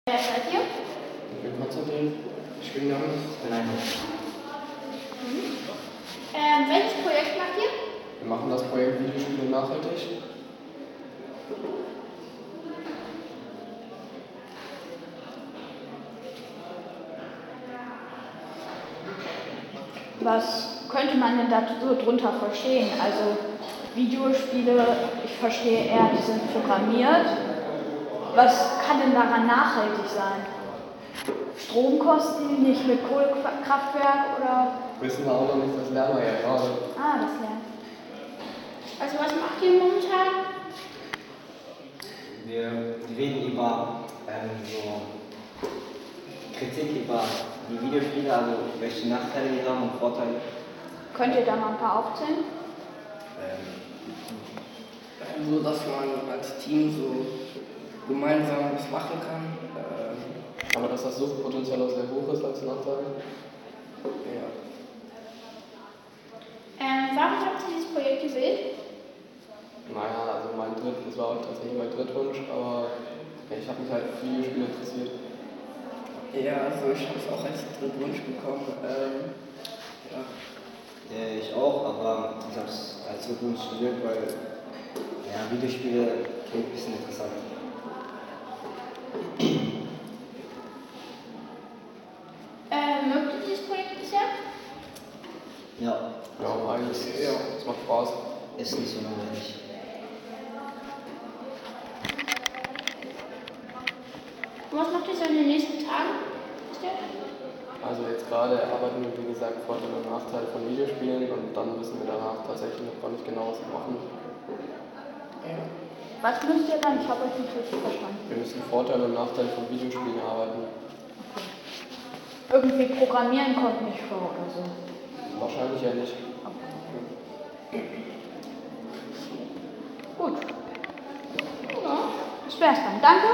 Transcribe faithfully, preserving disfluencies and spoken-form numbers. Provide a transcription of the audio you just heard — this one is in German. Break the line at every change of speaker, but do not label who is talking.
Wer seid ihr?
Ich bin Konstantin. Ich bin Jan. Ich bin Einheit.
Mhm. Ähm, welches Projekt macht ihr?
Wir machen das Projekt Videospiele nachhaltig.
Was könnte man denn da so drunter verstehen? Also Videospiele, ich verstehe eher, die sind programmiert. Was kann denn daran nachhaltig sein? Stromkosten, nicht mit Kohlekraftwerk oder?
Wissen wir auch noch nicht, das lernen wir ja gerade.
Ah, das lernen. Also was macht ihr momentan?
Wir reden über ähm, so Kritik über die Videospiele, also welche Nachteile die haben und Vorteile.
Könnt ihr da mal ein paar aufzählen?
Also, dass man als Team so gemeinsam was machen kann. Ähm,
Aber dass das Suchtpotenzial auch sehr hoch ist als Nachteil.
ja.
Ähm, warum habt ihr dieses Projekt gewählt?
Naja, also mein Dritt, das war tatsächlich mein Drittwunsch, aber ich habe mich halt für Videospiele interessiert.
Ja, also ich habe es auch als Drittwunsch bekommen. Ähm, ja.
Äh, ich auch, aber ich habe es als Zukunft studiert, weil ja, Videospiele klingt ein bisschen interessant.
Ähm, mögt ihr dieses Projekt bisher?
Ja,
Ja, eigentlich,
Ja.
es macht Spaß.
ist nicht so langweilig.
Und was macht ihr so in den nächsten Tagen? Wisst ihr?
Also jetzt gerade arbeiten wir, wie gesagt, Vorteile und Nachteile von Videospielen und dann müssen wir danach tatsächlich noch nicht genau was machen.
Ja.
Was müsst ihr dann? Ich habe euch nicht richtig verstanden.
Wir müssen Vorteile und Nachteile von Videospielen arbeiten.
Irgendwie programmieren kommt nicht vor oder so.
Wahrscheinlich ja nicht.
Gut. Ja, das wär's dann. Danke.